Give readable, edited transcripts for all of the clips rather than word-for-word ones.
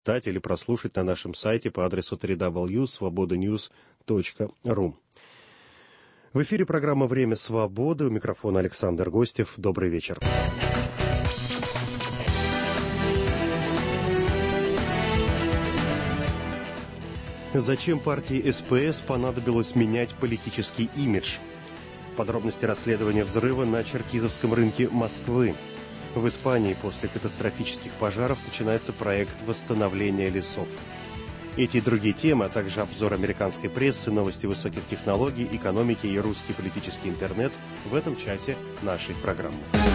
почитать или прослушать на нашем сайте по адресу www.svobodanews.ru. В эфире программа «Время свободы». У микрофона Александр Гостев. Добрый вечер. Зачем партии СПС понадобилось менять политический имидж? Подробности расследования взрыва на Черкизовском рынке Москвы. В Испании после катастрофических пожаров начинается проект восстановления лесов. Эти и другие темы, а также обзор американской прессы, новости высоких технологий, экономики и русский политический интернет в этом часе нашей программы.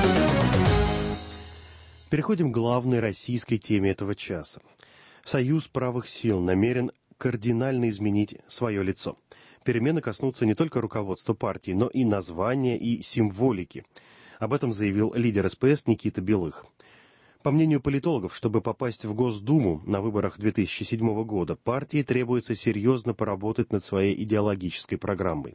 Переходим к главной российской теме этого часа. Союз правых сил намерен кардинально изменить свое лицо. Перемены коснутся не только руководства партии, но и названия и символики. Об этом заявил лидер СПС Никита Белых. По мнению политологов, чтобы попасть в Госдуму на выборах 2007 года, партии требуется серьезно поработать над своей идеологической программой.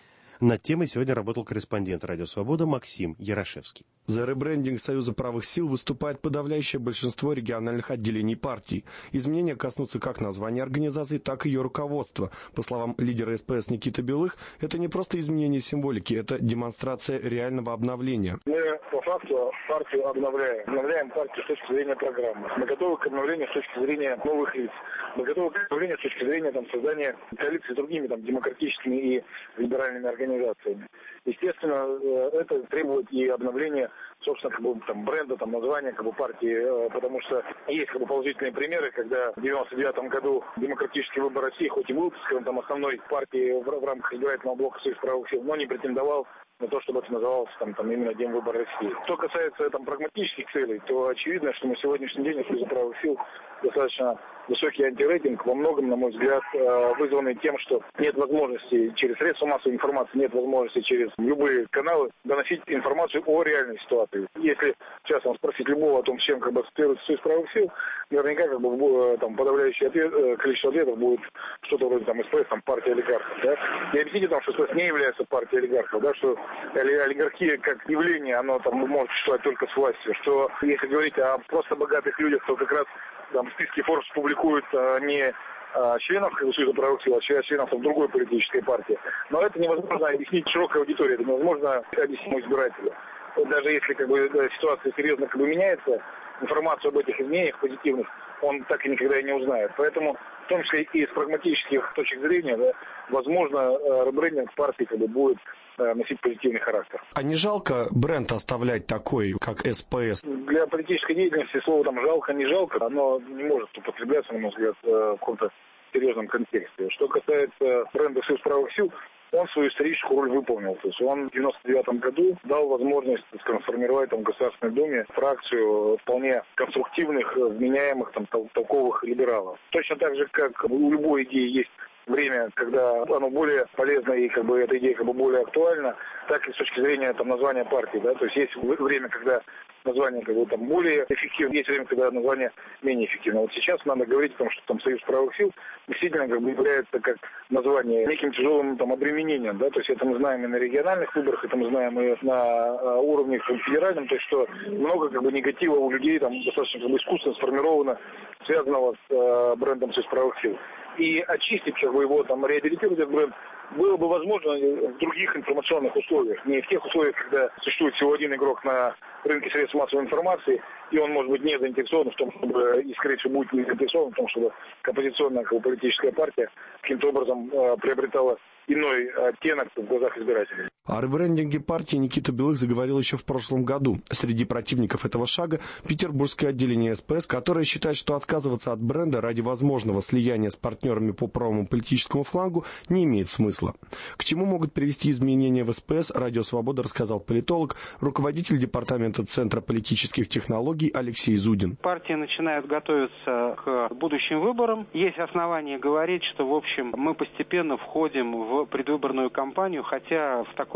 Над темой сегодня работал корреспондент «Радио Свобода» Максим Ярошевский. За ребрендинг Союза правых сил выступает подавляющее большинство региональных отделений партий. Изменения коснутся как названия организации, так и ее руководства. По словам лидера СПС Никиты Белых, это не просто изменение символики, это демонстрация реального обновления. Мы по факту партию обновляем. Обновляем партию с точки зрения программы. Мы готовы к обновлению с точки зрения новых лиц. Мы готовы к обновлению с точки зрения создания коалиции с другими демократическими и либеральными организациями. Естественно, это требует и обновления, собственно, бренда, названия партии, потому что есть положительные примеры, когда в 1999 году демократический выбор России, хоть и был, основной партией в рамках избирательного блока Союз правых сил, но не претендовал на то, чтобы это называлось именно День выбора России. Что касается прагматических целей, то очевидно, что на сегодняшний день у Союза правых сил достаточно высокий антирейтинг, во многом, на мой взгляд, вызванный тем, что нет возможности через средства массовой информации, нет возможности через любые каналы доносить информацию о реальной ситуации. Если сейчас спросить любого о том, с чем ассоциируется Союз правых сил, наверняка подавляющее количество ответов будет что-то вроде СПС, партия олигархов. Да? И объясните, что СПС не является партией олигархов, да, что олигархия как явление, оно может существовать только с властью, что если говорить о просто богатых людях, то как раз в списке Forbes публикуют не членов Союза правых сил, а членов другой политической партии. Но это невозможно объяснить широкой аудитории, это невозможно объяснить избирателю. Даже если ситуация серьезно меняется, информацию об этих изменениях позитивных он так и никогда и не узнает. Поэтому, в том числе и с прагматических точек зрения, да, возможно, ребрендинг партии будет носить позитивный характер. А не жалко бренд оставлять такой, как СПС? Для политической деятельности слово жалко, не жалко, оно не может употребляться, на мой взгляд, в каком-то серьезном контексте. Что касается бренда Союз правых сил, он свою историческую роль выполнил. То есть он в 1999 году дал возможность сформировать в Государственной Думе фракцию вполне конструктивных, вменяемых, толковых либералов. Точно так же, как у любой идеи есть время, когда оно более полезно и эта идея более актуальна, так и с точки зрения названия партии. Да? То есть есть время, когда название более эффективно, есть время, когда название менее эффективно. Вот сейчас надо говорить о том, что Союз правых сил действительно является как название неким тяжелым обременением. Да? То есть это мы знаем и на региональных выборах, это мы знаем и на уровне федеральном, то есть что много негатива у людей достаточно искусственно сформировано, связанного с брендом Союз правых сил. И очистить его, реабилитировать этот бренд было бы возможно в других информационных условиях. Не в тех условиях, когда существует всего один игрок на рынке средств массовой информации, и он может быть не заинтересован в том, чтобы, и скорее всего будет не заинтересован в том, чтобы оппозиционная политическая партия каким-то образом приобретала иной оттенок в глазах избирателей. О ребрендинге партии Никита Белых заговорил еще в прошлом году. Среди противников этого шага петербургское отделение СПС, которое считает, что отказываться от бренда ради возможного слияния с партнерами по правому политическому флангу не имеет смысла. К чему могут привести изменения в СПС, Радио Свобода рассказал политолог, руководитель департамента Центра политических технологий Алексей Зудин. Партии начинают готовиться к будущим выборам. Есть основания говорить, что, в общем, мы постепенно входим в предвыборную кампанию, хотя в такой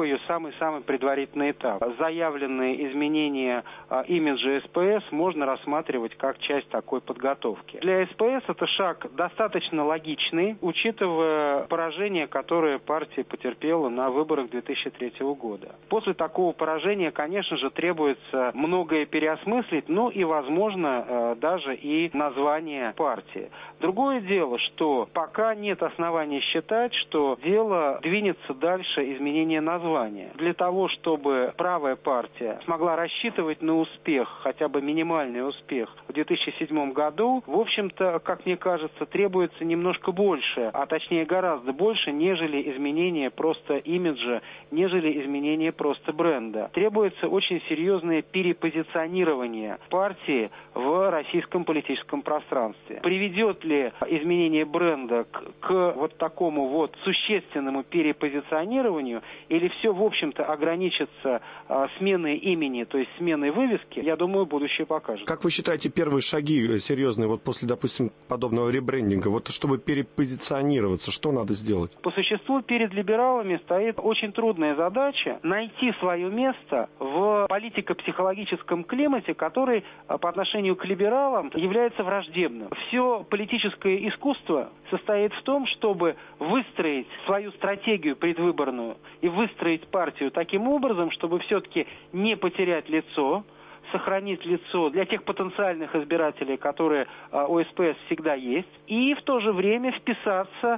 такой ее самый-самый предварительный этап. Заявленные изменения имиджа СПС можно рассматривать как часть такой подготовки. Для СПС это шаг достаточно логичный, учитывая поражение, которое партия потерпела на выборах 2003 года. После такого поражения, конечно же, требуется многое переосмыслить, ну и, возможно, даже и название партии. Другое дело, что пока нет оснований считать, что дело двинется дальше изменения названия. Для того, чтобы правая партия смогла рассчитывать на успех, хотя бы минимальный успех в 2007 году, в общем-то, как мне кажется, требуется немножко больше, а точнее гораздо больше, нежели изменение просто имиджа, нежели изменение просто бренда. Требуется очень серьезное перепозиционирование партии в российском политическом пространстве. Приведет ли изменение бренда к вот такому вот существенному перепозиционированию, или все, в общем-то, ограничится сменой имени, то есть сменой вывески, я думаю, будущее покажет. Как вы считаете, первые шаги серьезные вот после, допустим, подобного ребрендинга, вот чтобы перепозиционироваться, что надо сделать? По существу перед либералами стоит очень трудная задача найти свое место в политико-психологическом климате, который по отношению к либералам является враждебным. Все политическое искусство состоит в том, чтобы выстроить свою стратегию предвыборную и выстроить партию таким образом, чтобы все-таки не потерять лицо, сохранить лицо для тех потенциальных избирателей, которые у СПС всегда есть, и в то же время вписаться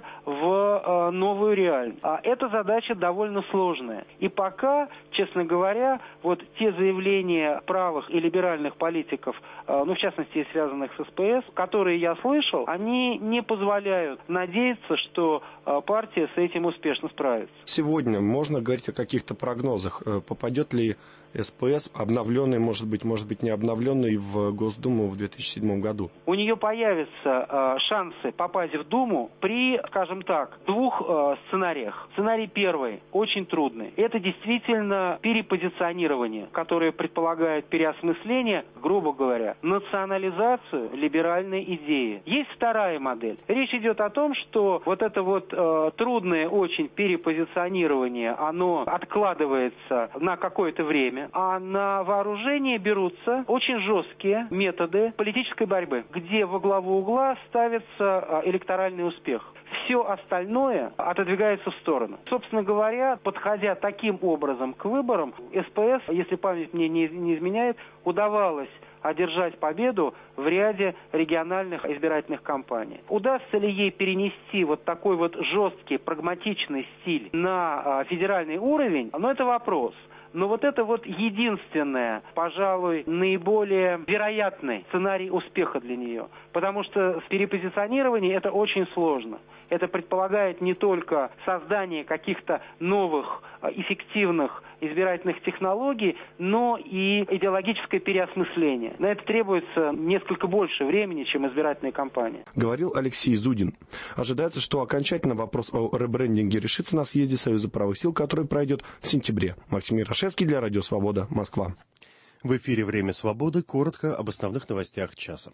в новую реальность. А эта задача довольно сложная. И пока, честно говоря, вот те заявления правых и либеральных политиков, ну, в частности, связанных с СПС, которые я слышал, они не позволяют надеяться, что партия с этим успешно справится. Сегодня можно говорить о каких-то прогнозах. Попадет ли СПС, обновленный, может быть, не обновленный, в Госдуму в 2007 году? У нее появятся шансы попасть в Думу при, скажем так, двух сценариях. Сценарий первый, очень трудный. Это действительно перепозиционирование, которое предполагает переосмысление, грубо говоря, национализацию либеральной идеи. Есть вторая модель. Речь идет о том, что вот это вот трудное очень перепозиционирование, оно откладывается на какое-то время, а на вооружение берутся очень жесткие методы политической борьбы, где во главу угла ставится электоральный успех. Все остальное отодвигается в сторону. Собственно говоря, подходя таким образом к выборам, СПС, если память мне не изменяет, удавалось одержать победу в ряде региональных избирательных кампаний. Удастся ли ей перенести вот такой вот жесткий, прагматичный стиль на федеральный уровень, но это вопрос. Но вот это вот единственное, пожалуй, наиболее вероятный сценарий успеха для нее. Потому что перепозиционирование это очень сложно. Это предполагает не только создание каких-то новых, эффективных избирательных технологий, но и идеологическое переосмысление. На это требуется несколько больше времени, чем избирательная кампания. Говорил Алексей Зудин. Ожидается, что окончательно вопрос о ребрендинге решится на съезде Союза правых сил, который пройдет в сентябре. Максим Ярошевский для Радио Свобода, Москва. В эфире «Время свободы». Коротко об основных новостях часа.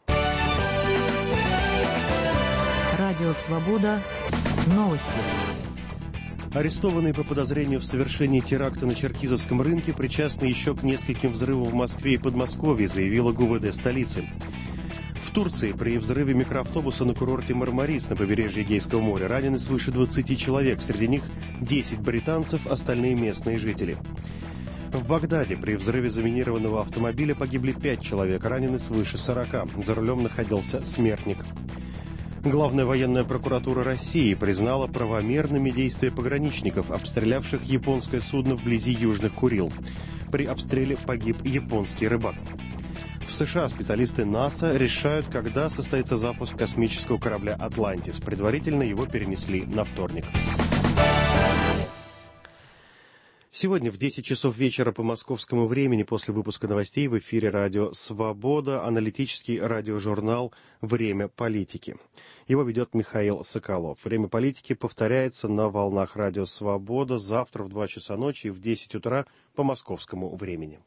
Радио Свобода. Новости. Арестованные по подозрению в совершении теракта на Черкизовском рынке причастны еще к нескольким взрывам в Москве и Подмосковье, заявила ГУВД столицы. В Турции при взрыве микроавтобуса на курорте Мармарис на побережье Эгейского моря ранены свыше 20 человек, среди них 10 британцев, остальные местные жители. В Багдаде при взрыве заминированного автомобиля погибли 5 человек, ранены свыше 40. За рулем находился смертник. Главная военная прокуратура России признала правомерными действия пограничников, обстрелявших японское судно вблизи Южных Курил. При обстреле погиб японский рыбак. В США специалисты НАСА решают, когда состоится запуск космического корабля «Атлантис». Предварительно его перенесли на вторник. Сегодня в 10 часов вечера по московскому времени после выпуска новостей в эфире радио «Свобода» аналитический радиожурнал «Время политики». Его ведет Михаил Соколов. «Время политики» повторяется на волнах радио «Свобода» завтра в 2 часа ночи и в 10 утра по московскому времени.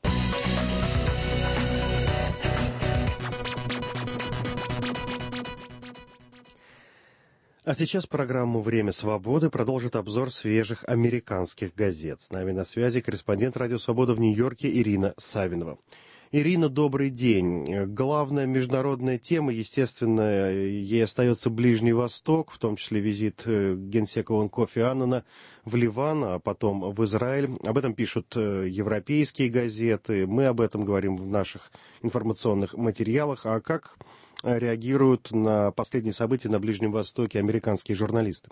А сейчас программу «Время свободы» продолжит обзор свежих американских газет. С нами на связи корреспондент «Радио Свобода» в Нью-Йорке Ирина Савинова. Ирина, добрый день. Главная международная тема, естественно, ей остается Ближний Восток, в том числе визит генсека ООН Кофи Аннана в Ливан, а потом в Израиль. Об этом пишут европейские газеты, мы об этом говорим в наших информационных материалах. А как реагируют на последние события на Ближнем Востоке американские журналисты?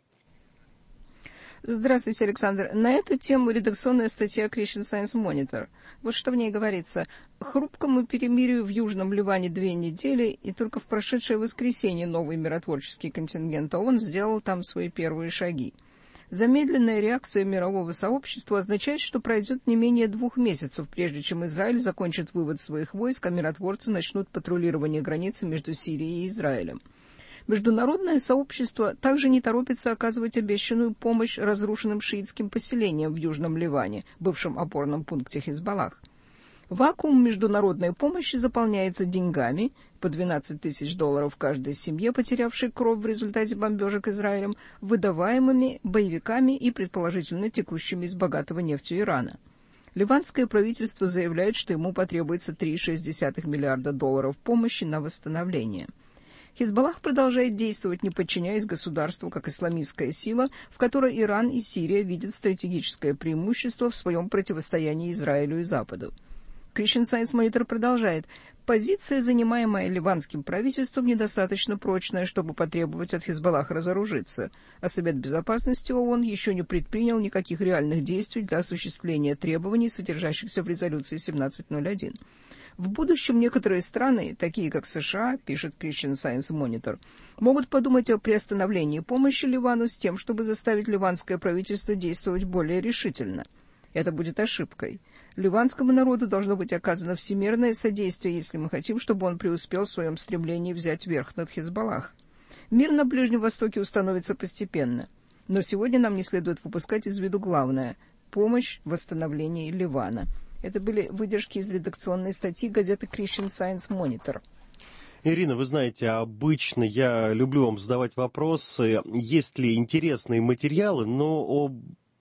Здравствуйте, Александр. На эту тему редакционная статья Christian Science Monitor. Вот что в ней говорится. Хрупкому перемирию в Южном Ливане 2 недели, и только в прошедшее воскресенье новый миротворческий контингент ООН сделал там свои первые шаги. Замедленная реакция мирового сообщества означает, что пройдет не менее 2 месяцев, прежде чем Израиль закончит вывод своих войск, а миротворцы начнут патрулирование границы между Сирией и Израилем. Международное сообщество также не торопится оказывать обещанную помощь разрушенным шиитским поселениям в Южном Ливане, бывшем опорном пункте Хизбаллах. Вакуум международной помощи заполняется деньгами, по $12 тысяч каждой семье, потерявшей кровь в результате бомбежек Израилем, выдаваемыми боевиками и, предположительно, текущими из богатого нефтью Ирана. Ливанское правительство заявляет, что ему потребуется $3,6 миллиарда помощи на восстановление. Хизбаллах продолжает действовать, не подчиняясь государству, как исламистская сила, в которой Иран и Сирия видят стратегическое преимущество в своем противостоянии Израилю и Западу. Christian Science Monitor продолжает. Позиция, занимаемая ливанским правительством, недостаточно прочная, чтобы потребовать от Хизбаллаха разоружиться, а Совет Безопасности ООН еще не предпринял никаких реальных действий для осуществления требований, содержащихся в резолюции 1701. В будущем некоторые страны, такие как США, пишет Christian Science Monitor, могут подумать о приостановлении помощи Ливану с тем, чтобы заставить ливанское правительство действовать более решительно. Это будет ошибкой. Ливанскому народу должно быть оказано всемирное содействие, если мы хотим, чтобы он преуспел в своем стремлении взять верх над Хизбаллах. Мир на Ближнем Востоке установится постепенно. Но сегодня нам не следует выпускать из виду главное – помощь в восстановлении Ливана. Это были выдержки из редакционной статьи газеты Christian Science Monitor. Ирина, вы знаете, обычно я люблю вам задавать вопросы, есть ли интересные материалы, но об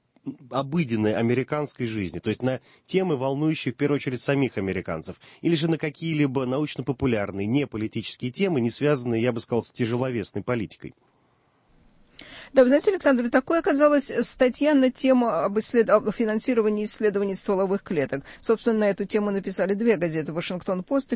обыденной американской жизни, то есть на темы, волнующие в первую очередь самих американцев, или же на какие-либо научно-популярные, не политические темы, не связанные, я бы сказал, с тяжеловесной политикой. Да, вы знаете, Александр, такой оказалась статья на тему об финансировании исследований стволовых клеток. Собственно, на эту тему написали 2 газеты, «Вашингтон-Пост»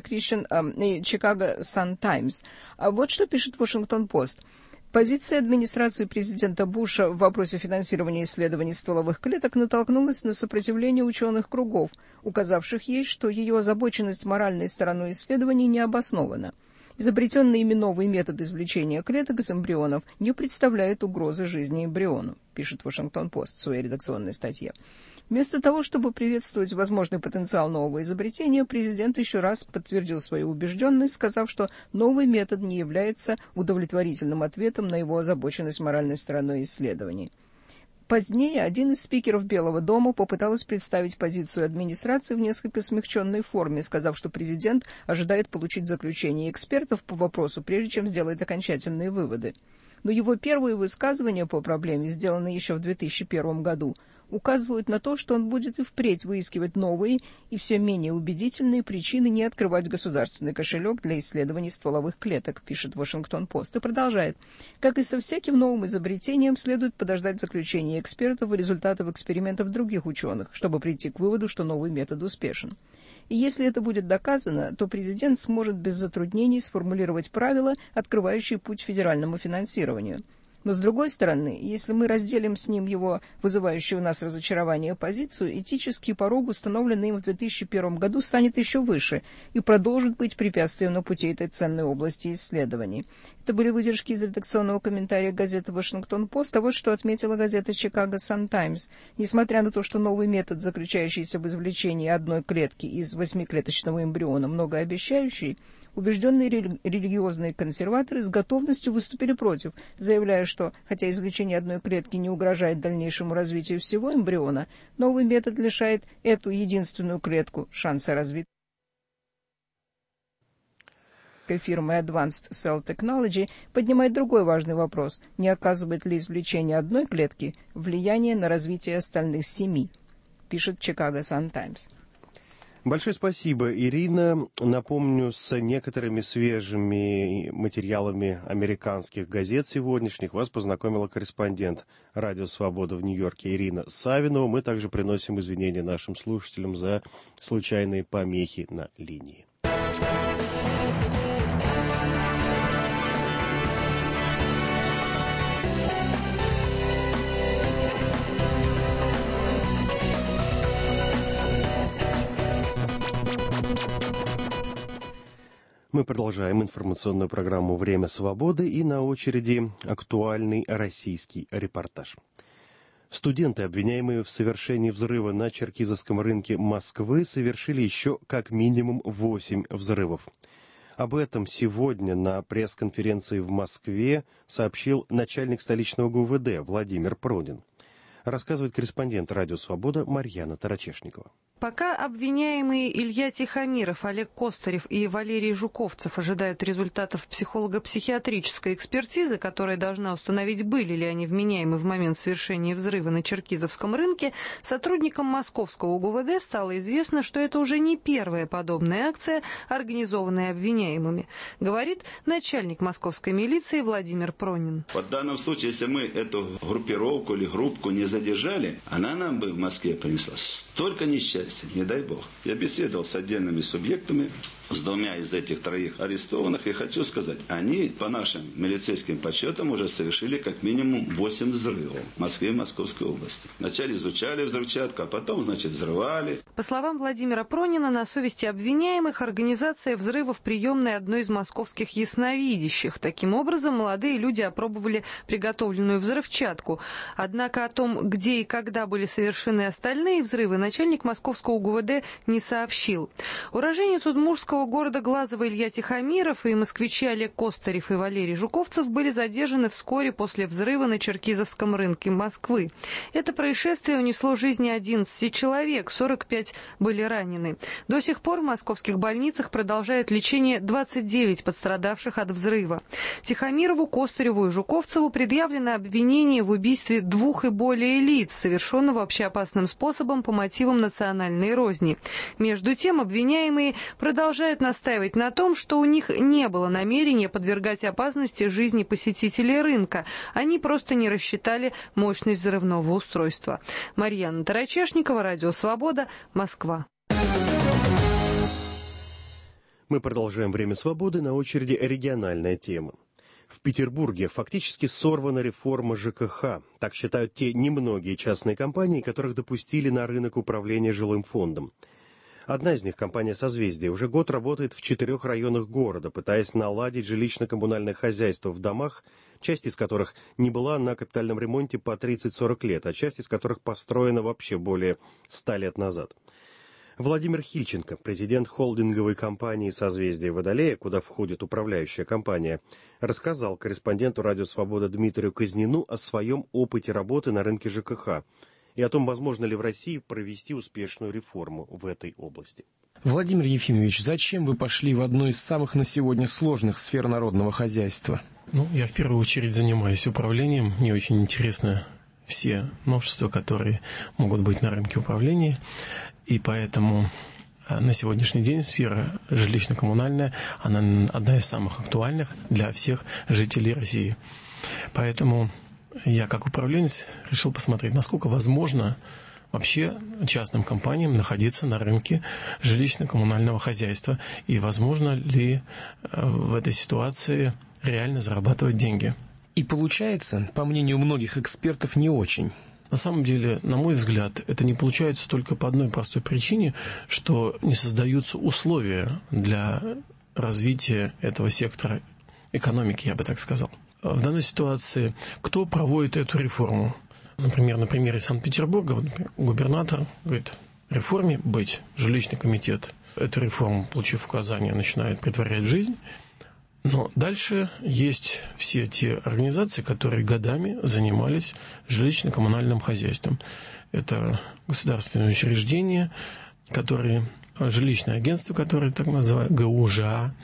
и «Чикаго Сан-Таймс». А вот что пишет «Вашингтон-Пост». Позиция администрации президента Буша в вопросе финансирования исследований стволовых клеток натолкнулась на сопротивление ученых кругов, указавших ей, что ее озабоченность моральной стороной исследований не обоснована. Изобретенные ими новые методы извлечения клеток из эмбрионов не представляют угрозы жизни эмбриону, пишет Вашингтон-Пост в своей редакционной статье. Вместо того, чтобы приветствовать возможный потенциал нового изобретения, президент еще раз подтвердил свою убежденность, сказав, что новый метод не является удовлетворительным ответом на его озабоченность моральной стороной исследований. Позднее один из спикеров Белого дома попытался представить позицию администрации в несколько смягченной форме, сказав, что президент ожидает получить заключение экспертов по вопросу, прежде чем сделает окончательные выводы. Но его первые высказывания по проблеме, сделанные еще в 2001 году, указывают на то, что он будет и впредь выискивать новые и все менее убедительные причины не открывать государственный кошелек для исследований стволовых клеток, пишет Вашингтон-Пост, и продолжает. Как и со всяким новым изобретением, следует подождать заключения экспертов и результатов экспериментов других ученых, чтобы прийти к выводу, что новый метод успешен. И если это будет доказано, то президент сможет без затруднений сформулировать правила, открывающие путь федеральному финансированию. Но, с другой стороны, если мы разделим с ним его вызывающую у нас разочарование позицию, этический порог, установленный им в 2001 году, станет еще выше и продолжит быть препятствием на пути этой ценной области исследований. Это были выдержки из редакционного комментария газеты «Вашингтон-Пост», а вот что отметила газета «Чикаго Сан-Таймс». Несмотря на то, что новый метод, заключающийся в извлечении одной клетки из 8-клеточного эмбриона, многообещающий, убежденные религиозные консерваторы с готовностью выступили против, заявляя, что, хотя извлечение одной клетки не угрожает дальнейшему развитию всего эмбриона, новый метод лишает эту единственную клетку шанса развития. американской фирмой Advanced Cell Technology, поднимает другой важный вопрос: не оказывает ли извлечение одной клетки влияние на развитие остальных 7, пишет Chicago Sun-Times. Большое спасибо, Ирина. Напомню, с некоторыми свежими материалами американских газет сегодняшних вас познакомила корреспондент «Радио Свобода» в Нью-Йорке Ирина Савинова. Мы также приносим извинения нашим слушателям за случайные помехи на линии. Мы продолжаем информационную программу «Время свободы», и на очереди актуальный российский репортаж. Студенты, обвиняемые в совершении взрыва на Черкизовском рынке Москвы, совершили еще как минимум 8 взрывов. Об этом сегодня на пресс-конференции в Москве сообщил начальник столичного ГУВД Владимир Пронин. Рассказывает корреспондент «Радио Свобода» Марьяна Тарачешникова. Пока обвиняемые Илья Тихомиров, Олег Костарев и Валерий Жуковцев ожидают результатов психолого-психиатрической экспертизы, которая должна установить, были ли они вменяемы в момент совершения взрыва на Черкизовском рынке, сотрудникам московского ГУВД стало известно, что это уже не первая подобная акция, организованная обвиняемыми, говорит начальник московской милиции Владимир Пронин. В данном случае, если мы эту группировку или группку не задержали, она нам бы в Москве принесла столько несчастья. Не дай бог. Я беседовал с отдельными субъектами, с 2 из этих 3 арестованных, и хочу сказать, они, по нашим милицейским подсчетам, уже совершили как минимум 8 взрывов в Москве и Московской области. Вначале изучали взрывчатку, а потом, взрывали. По словам Владимира Пронина, на совести обвиняемых организация взрывов приемной одной из московских ясновидящих. Таким образом, молодые люди опробовали приготовленную взрывчатку. Однако о том, где и когда были совершены остальные взрывы, начальник московского ГУВД не сообщил. Уроженец удмуртского города Глазово Илья Тихомиров и москвичи Олег Костарев и Валерий Жуковцев были задержаны вскоре после взрыва на Черкизовском рынке Москвы. Это происшествие унесло жизни 11 человек, 45 были ранены. До сих пор в московских больницах продолжает лечение 29 пострадавших от взрыва. Тихомирову, Костареву и Жуковцеву предъявлено обвинение в убийстве 2 и более лиц, совершенного общеопасным способом по мотивам национальной розни. Между тем, обвиняемые продолжают настаивать на том, что у них не было намерения подвергать опасности жизни посетителей рынка. Они просто не рассчитали мощность взрывного устройства. Марьяна Тарачешникова, Радио Свобода, Москва. Мы продолжаем «Время свободы», на очереди региональная тема. В Петербурге фактически сорвана реформа ЖКХ. Так считают те немногие частные компании, которых допустили на рынок управления жилым фондом. Одна из них, компания «Созвездие», уже год работает в 4 районах города, пытаясь наладить жилищно-коммунальное хозяйство в домах, часть из которых не была на капитальном ремонте по 30-40 лет, а часть из которых построена вообще более 100 лет назад. Владимир Хильченко, президент холдинговой компании «Созвездие Водолея», куда входит управляющая компания, рассказал корреспонденту «Радио Свобода» Дмитрию Казнину о своем опыте работы на рынке ЖКХ и о том, возможно ли в России провести успешную реформу в этой области. Владимир Ефимович, зачем вы пошли в одну из самых на сегодня сложных сфер народного хозяйства? Я в первую очередь занимаюсь управлением. Мне очень интересны все новшества, которые могут быть на рынке управления. И поэтому на сегодняшний день сфера жилищно-коммунальная, она одна из самых актуальных для всех жителей России. Поэтому я, как управленец, решил посмотреть, насколько возможно вообще частным компаниям находиться на рынке жилищно-коммунального хозяйства и возможно ли в этой ситуации реально зарабатывать деньги. И получается, по мнению многих экспертов, не очень. На самом деле, на мой взгляд, это не получается только по одной простой причине, что не создаются условия для развития этого сектора экономики, я бы так сказал. В данной ситуации кто проводит эту реформу? Например, на примере Санкт-Петербурга губернатор говорит, реформе быть, жилищный комитет эту реформу, получив указание, начинает претворять в жизнь. Но дальше есть все те организации, которые годами занимались жилищно-коммунальным хозяйством. Это государственные учреждения, жилищное агентство, которое так называют ГУЖА,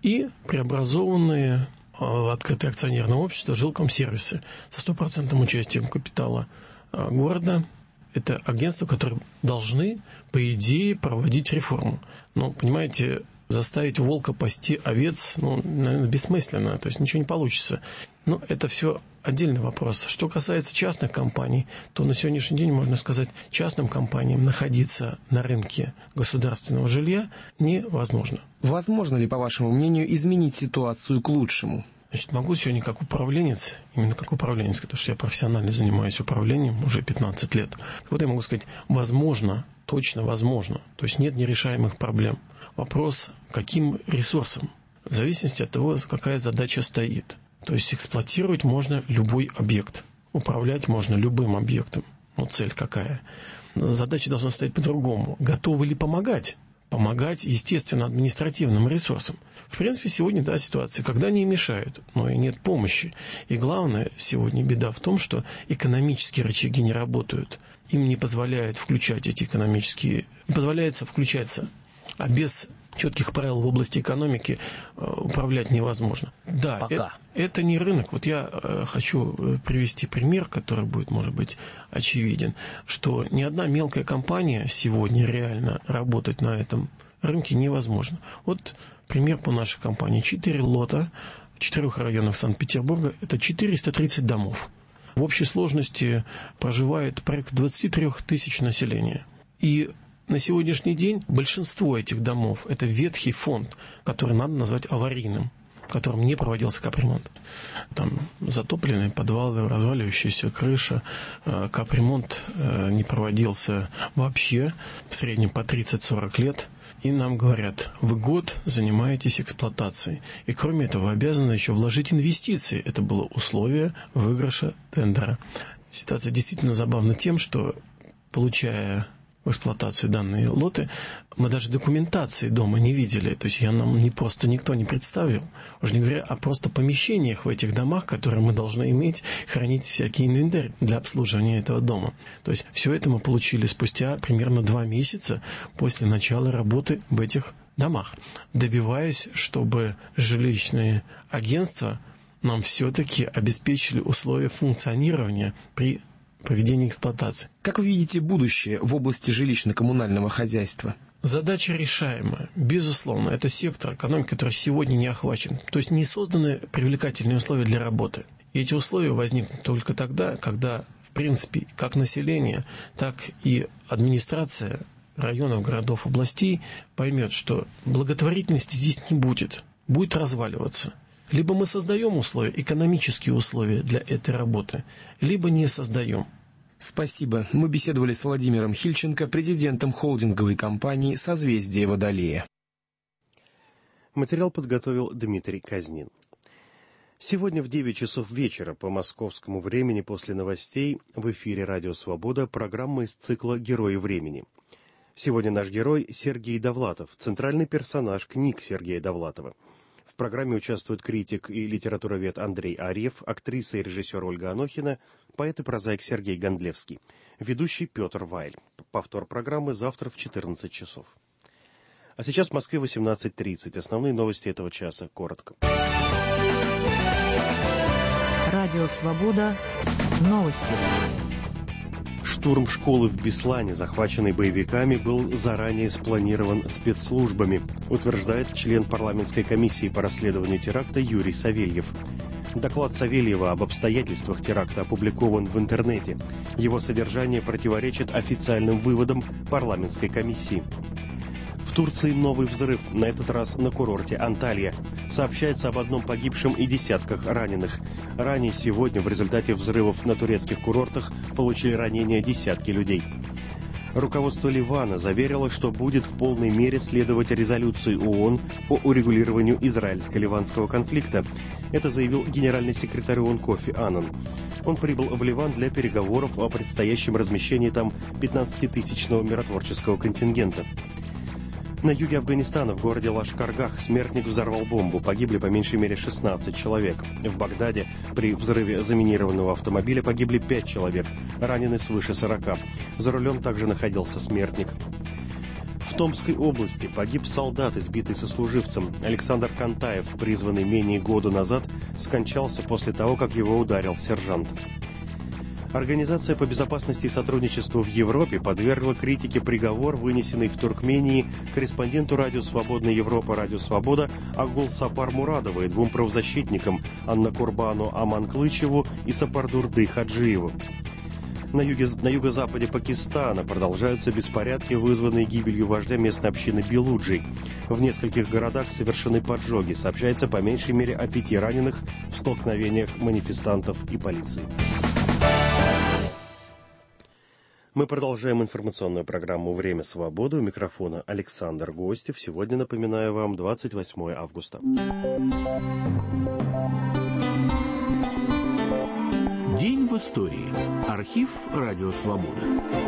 и преобразованные в открытое акционерное общество Жилкомсервисы со 100% участием капитала города. Это агентства, которые должны, по идее, проводить реформу. Но, понимаете, заставить волка пасти овец, наверное, бессмысленно, то есть ничего не получится. Но это все отдельный вопрос. Что касается частных компаний, то на сегодняшний день, можно сказать, частным компаниям находиться на рынке государственного жилья невозможно. Возможно ли, по вашему мнению, изменить ситуацию к лучшему? Значит, могу сегодня как управленец, именно как управленец, потому что я профессионально занимаюсь управлением уже 15 лет. Вот я могу сказать, возможно, точно возможно. То есть нет нерешаемых проблем. Вопрос, каким ресурсом? В зависимости от того, какая задача стоит. То есть эксплуатировать можно любой объект. Управлять можно любым объектом. Цель какая? Задача должна стоять по-другому. Готовы ли помогать? Помогать, естественно, административным ресурсам. В принципе, сегодня ситуация, когда не мешают, но и нет помощи. И главное, сегодня беда в том, что экономические рычаги не работают. Им не позволяют включать эти экономические... Позволяется включаться, а без четких правил в области экономики управлять невозможно. Да, это не рынок. Вот я хочу привести пример, который будет, может быть, очевиден, что ни одна мелкая компания сегодня реально работать на этом рынке невозможно. Вот пример по нашей компании. 4 лота в 4 районах Санкт-Петербурга. Это 430 домов. В общей сложности проживает порядка 23 тысяч населения. И на сегодняшний день большинство этих домов – это ветхий фонд, который надо назвать аварийным, в котором не проводился капремонт. Там затопленные подвалы, разваливающаяся крыша, капремонт не проводился вообще, в среднем по 30-40 лет. И нам говорят, вы год занимаетесь эксплуатацией. И кроме этого, вы обязаны еще вложить инвестиции. Это было условие выигрыша тендера. Ситуация действительно забавна тем, что, получая в эксплуатацию данные лоты, мы даже документации дома не видели. То есть нам просто никто не представил. Уже не говоря о просто помещениях в этих домах, которые мы должны иметь, хранить всякий инвентарь для обслуживания этого дома. То есть все это мы получили спустя примерно 2 месяца после начала работы в этих домах. Добиваясь, чтобы жилищные агентства нам все-таки обеспечили условия функционирования при проведения эксплуатации. Как вы видите будущее в области жилищно-коммунального хозяйства? Задача решаемая. Безусловно, это сектор экономики, который сегодня не охвачен. То есть не созданы привлекательные условия для работы. И эти условия возникнут только тогда, когда, в принципе, как население, так и администрация районов, городов, областей поймет, что благотворительности здесь не будет. Будет разваливаться. Либо мы создаем условия, экономические условия для этой работы, либо не создаем. Спасибо. Мы беседовали с Владимиром Хильченко, президентом холдинговой компании «Созвездие Водолея». Материал подготовил Дмитрий Казнин. Сегодня в 9 часов вечера по московскому времени после новостей в эфире «Радио Свобода» программа из цикла «Герои времени». Сегодня наш герой Сергей Довлатов, центральный персонаж книг Сергея Довлатова. В программе участвуют критик и литературовед Андрей Арьев, актриса и режиссер Ольга Анохина, поэт и прозаик Сергей Гондлевский, ведущий Петр Вайль. Повтор программы завтра в 14 часов. А сейчас в Москве 18:30. Основные новости этого часа. Коротко. Радио «Свобода». Новости. Штурм школы в Беслане, захваченной боевиками, был заранее спланирован спецслужбами, утверждает член парламентской комиссии по расследованию теракта Юрий Савельев. Доклад Савельева об обстоятельствах теракта опубликован в интернете. Его содержание противоречит официальным выводам парламентской комиссии. В Турции новый взрыв, на этот раз на курорте Анталья. Сообщается об одном погибшем и десятках раненых. Ранее сегодня в результате взрывов на турецких курортах получили ранения десятки людей. Руководство Ливана заверило, что будет в полной мере следовать резолюции ООН по урегулированию израильско-ливанского конфликта. Это заявил генеральный секретарь ООН Кофи Аннан. Он прибыл в Ливан для переговоров о предстоящем размещении там 15-тысячного миротворческого контингента. На юге Афганистана, в городе Лашкаргах, смертник взорвал бомбу. Погибли по меньшей мере 16 человек. В Багдаде при взрыве заминированного автомобиля погибли 5 человек. Ранены свыше 40. За рулем также находился смертник. В Томской области погиб солдат, избитый сослуживцем. Александр Кантаев, призванный менее года назад, скончался после того, как его ударил сержант. Организация по безопасности и сотрудничеству в Европе подвергла критике приговор, вынесенный в Туркмении корреспонденту Радио Свободная Европа «Радио Свобода» Агул Сапар Мурадову и двум правозащитникам Анна Курбану Аманклычеву и Сапардурды Хаджиеву. На юго-западе Пакистана продолжаются беспорядки, вызванные гибелью вождя местной общины Белуджи. В нескольких городах совершены поджоги. Сообщается по меньшей мере о 5 раненых в столкновениях манифестантов и полиции. Мы продолжаем информационную программу «Время свободы». У микрофона Александр Гостев. Сегодня, напоминаю вам, 28 августа. День в истории. Архив «Радио Свобода».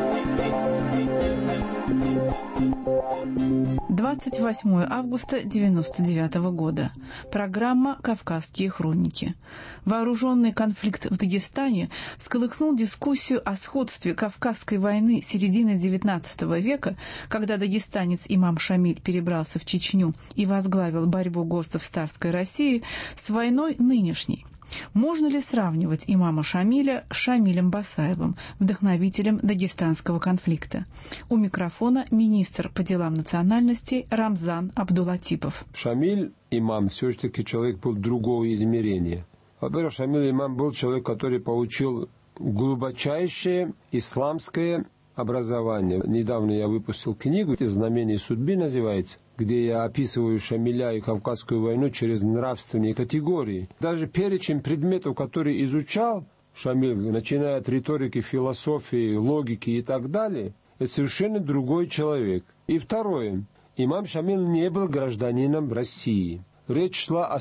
28 августа 1999 года. Программа «Кавказские хроники». Вооруженный конфликт в Дагестане всколыхнул дискуссию о сходстве Кавказской войны середины XIX века, когда дагестанец имам Шамиль перебрался в Чечню и возглавил борьбу горцев с царской Россией, с войной нынешней. Можно ли сравнивать имама Шамиля с Шамилем Басаевым, вдохновителем дагестанского конфликта? У микрофона министр по делам национальностей Рамзан Абдулатипов. Шамиль имам все-таки человек был другого измерения. Во-первых, Шамиль имам был человек, который получил глубочайшее исламское образование. Недавно я выпустил книгу «Знамение судьбы» называется, где я описываю Шамиля и Кавказскую войну через нравственные категории. Даже перечень предметов, которые изучал Шамиль, начиная от риторики, философии, логики и так далее, это совершенно другой человек. И второе. Имам Шамиль не был гражданином России. Речь шла о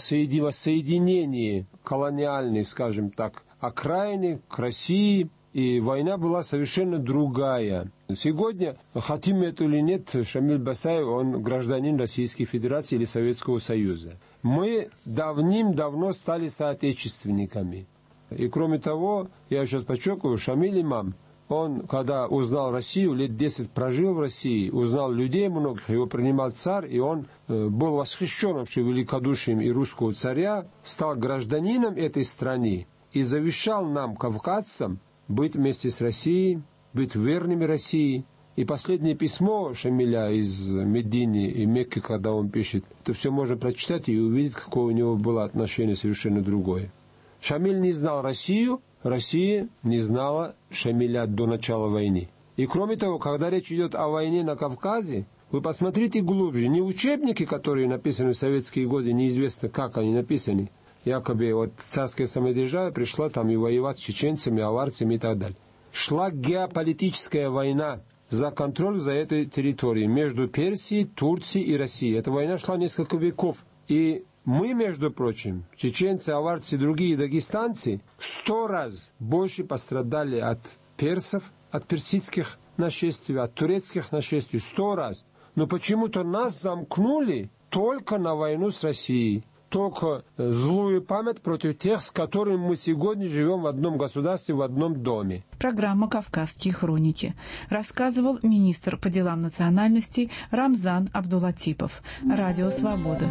соединении колониальной, скажем так, окраины к России, и война была совершенно другая. Сегодня, хотим мы это или нет, Шамиль Басаев, он гражданин Российской Федерации или Советского Союза. Мы давным-давно стали соотечественниками. И кроме того, я сейчас подчеркиваю, Шамиль имам, он, когда узнал Россию, лет 10 прожил в России, узнал людей многих, его принимал царь, и он был восхищен вообще великодушием и русского царя, стал гражданином этой страны и завещал нам, кавказцам, быть вместе с Россией, быть верными России. И последнее письмо Шамиля из Медины и Мекки, когда он пишет, это все можно прочитать и увидеть, какое у него было отношение совершенно другое. Шамиль не знал Россию, Россия не знала Шамиля до начала войны. И кроме того, когда речь идет о войне на Кавказе, вы посмотрите глубже. Не учебники, которые написаны в советские годы, неизвестно, как они написаны. Якобы вот царская самодержава пришла там и воевать с чеченцами, аварцами и так далее. Шла геополитическая война за контроль за этой территорией между Персией, Турцией и Россией. Эта война шла несколько веков. И мы, между прочим, чеченцы, аварцы и другие дагестанцы, 100 раз больше пострадали от персов, от персидских нашествий, от турецких нашествий. 100 раз. Но почему-то нас замкнули только на войну с Россией. Только злую память против тех, с которыми мы сегодня живем в одном государстве, в одном доме. Программа «Кавказские хроники». Рассказывал министр по делам национальностей Рамзан Абдулатипов. Радио «Свобода».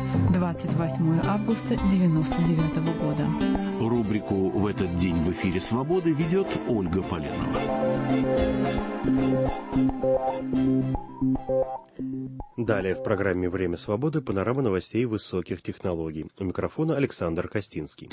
28 августа 1999 года. Рубрику «В этот день в эфире Свободы» ведет Ольга Поленова. Далее в программе «Время свободы» панорама новостей высоких технологий. У микрофона Александр Костинский.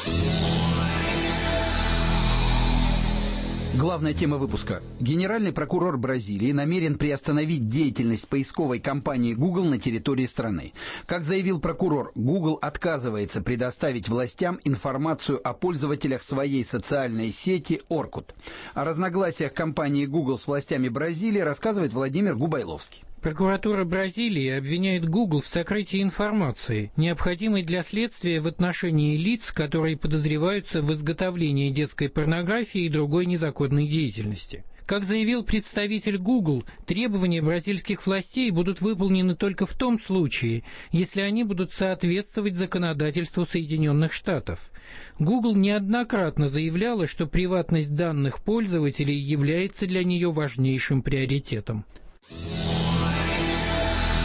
Главная тема выпуска. Генеральный прокурор Бразилии намерен приостановить деятельность поисковой компании Google на территории страны. Как заявил прокурор, Google отказывается предоставить властям информацию о пользователях своей социальной сети Orkut. О разногласиях компании Google с властями Бразилии рассказывает Владимир Губайловский. Прокуратура Бразилии обвиняет Google в сокрытии информации, необходимой для следствия в отношении лиц, которые подозреваются в изготовлении детской порнографии и другой незаконной деятельности. Как заявил представитель Google, требования бразильских властей будут выполнены только в том случае, если они будут соответствовать законодательству Соединенных Штатов. Google неоднократно заявляла, что приватность данных пользователей является для нее важнейшим приоритетом.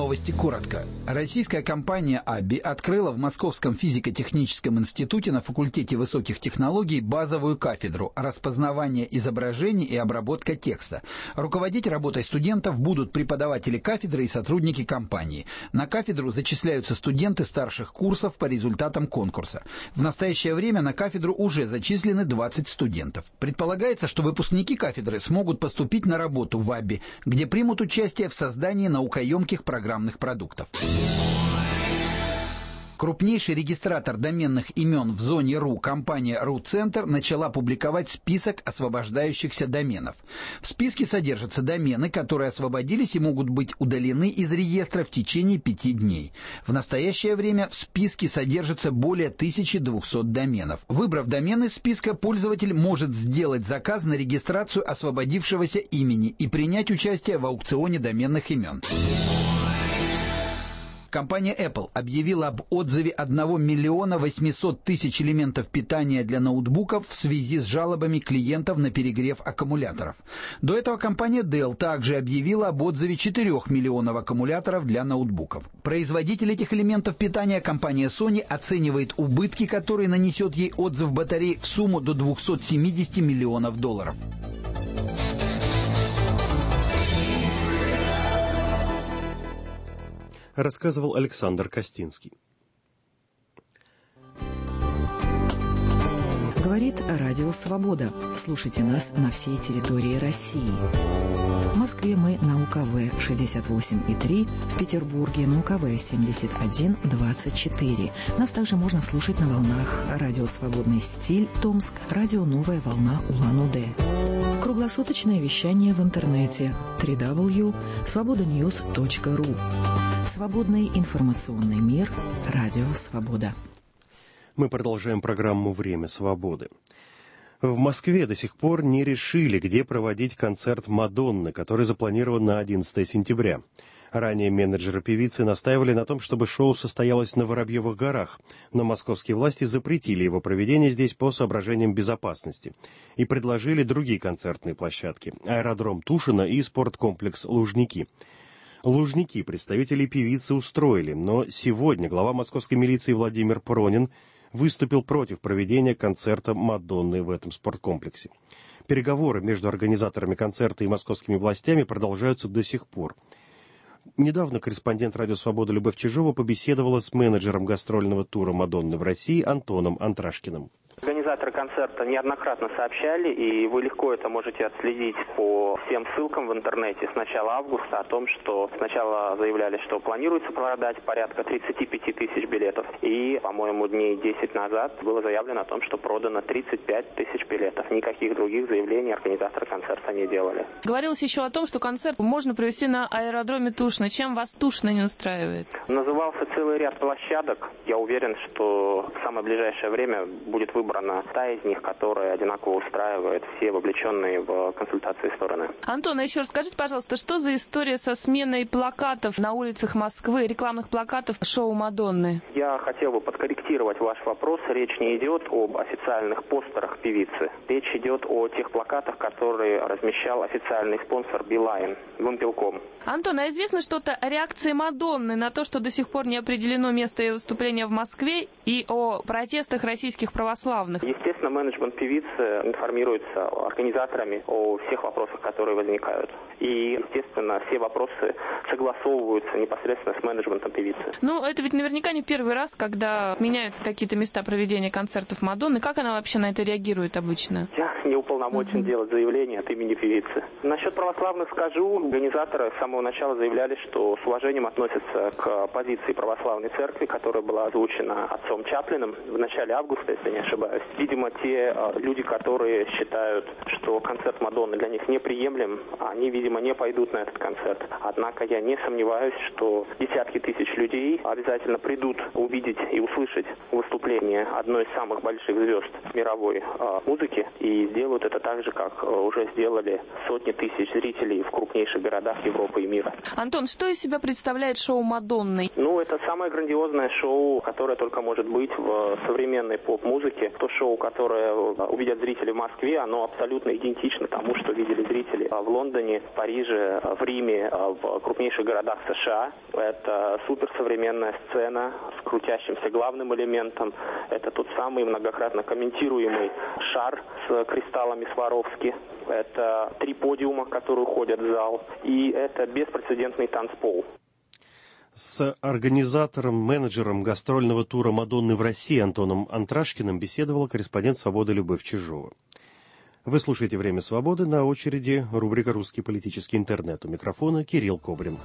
Новости коротко. Российская компания Абби открыла в Московском физико-техническом институте на факультете высоких технологий базовую кафедру распознавания изображений и обработка текста. Руководить работой студентов будут преподаватели кафедры и сотрудники компании. На кафедру зачисляются студенты старших курсов по результатам конкурса. В настоящее время на кафедру уже зачислены 20 студентов. Предполагается, что выпускники кафедры смогут поступить на работу в Абби, где примут участие в создании наукоемких программных продуктов. Крупнейший регистратор доменных имен в зоне РУ, компания RuCenter, начала публиковать список освобождающихся доменов. В списке содержатся домены, которые освободились и могут быть удалены из реестра в течение 5 дней. В настоящее время в списке содержится более 1200 доменов. Выбрав домен из списка, пользователь может сделать заказ на регистрацию освободившегося имени и принять участие в аукционе доменных имен. Компания Apple объявила об отзыве 1 800 000 элементов питания для ноутбуков в связи с жалобами клиентов на перегрев аккумуляторов. До этого компания Dell также объявила об отзыве 4 миллионов аккумуляторов для ноутбуков. Производитель этих элементов питания, компания Sony, оценивает убытки, которые нанесет ей отзыв батарей, в сумму до $270 миллионов. Рассказывал Александр Костинский. Говорит Радио Свобода. Слушайте нас на всей территории России. В Москве мы на УКВ 68,3, в Петербурге на УКВ 71,24. Нас также можно слушать на волнах Радио Свободный стиль Томск, Радио Новая волна Улан-Удэ. Круглосуточное вещание в интернете www.svobodanews.ru. Свободный информационный мир. Радио Свобода. Мы продолжаем программу «Время свободы». В Москве до сих пор не решили, где проводить концерт Мадонны, который запланирован на 11 сентября. Ранее менеджеры певицы настаивали на том, чтобы шоу состоялось на Воробьевых горах, но московские власти запретили его проведение здесь по соображениям безопасности и предложили другие концертные площадки – аэродром Тушино и спорткомплекс «Лужники». Лужники представители певицы устроили, но сегодня глава московской милиции Владимир Пронин выступил против проведения концерта Мадонны в этом спорткомплексе. Переговоры между организаторами концерта и московскими властями продолжаются до сих пор. Недавно корреспондент «Радио Свобода» Любовь Чижова побеседовала с менеджером гастрольного тура Мадонны в России Антоном Антрашкиным. Организаторы концерта неоднократно сообщали, и вы легко это можете отследить по всем ссылкам в интернете с начала августа, о том, что сначала заявляли, что планируется продать порядка 35 тысяч билетов, и, по-моему, дней 10 назад было заявлено о том, что продано 35 тысяч билетов. Никаких других заявлений организаторы концерта не делали. Говорилось еще о том, что концерт можно провести на аэродроме Тушино. Чем вас Тушино не устраивает? Назывался целый ряд площадок. Я уверен, что в самое ближайшее время будет выбрана та из них, которая одинаково устраивает все вовлеченные в консультации стороны. Антон, а еще расскажите, пожалуйста, что за история со сменой плакатов на улицах Москвы, рекламных плакатов шоу Мадонны? Я хотел бы подкорректировать ваш вопрос. Речь не идет об официальных постерах певицы. Речь идет о тех плакатах, которые размещал официальный спонсор Билайн, Вимпелком. Антон, а известно что-то о реакции Мадонны на то, что до сих пор не определено место ее выступления в Москве, и о протестах российских православных? Естественно, менеджмент певицы информируется организаторами о всех вопросах, которые возникают. И, естественно, все вопросы согласовываются непосредственно с менеджментом певицы. Ну, это ведь наверняка не первый раз, когда меняются какие-то места проведения концертов Мадонны. Как она вообще на это реагирует обычно? Я не уполномочен делать заявление от имени певицы. Насчет православных скажу. Организаторы с самого начала заявляли, что с уважением относятся к позиции православной церкви, которая была озвучена отцом Чаплиным в начале августа, если не ошибаюсь. Видимо, те люди, которые считают, что концерт Мадонны для них неприемлем, они, видимо, не пойдут на этот концерт. Однако я не сомневаюсь, что десятки тысяч людей обязательно придут увидеть и услышать выступление одной из самых больших звезд мировой музыки и сделают это так же, как уже сделали сотни тысяч зрителей в крупнейших городах Европы и мира. Антон, что из себя представляет шоу Мадонны? Ну, это самое грандиозное шоу, которое только может быть в современной поп-музыке. То шоу, шоу, которое увидят зрители в Москве, оно абсолютно идентично тому, что видели зрители в Лондоне, в Париже, в Риме, в крупнейших городах США. Это суперсовременная сцена с крутящимся главным элементом. Это тот самый многократно комментируемый шар с кристаллами Сваровски. Это 3 подиума, которые уходят в зал. И это беспрецедентный танцпол. С организатором, менеджером гастрольного тура «Мадонны» в России Антоном Антрашкиным беседовала корреспондент «Свободы» Любовь Чижова. Вы слушаете «Время свободы», на очереди рубрика «Русский политический интернет». У микрофона Кирилл Кобрин.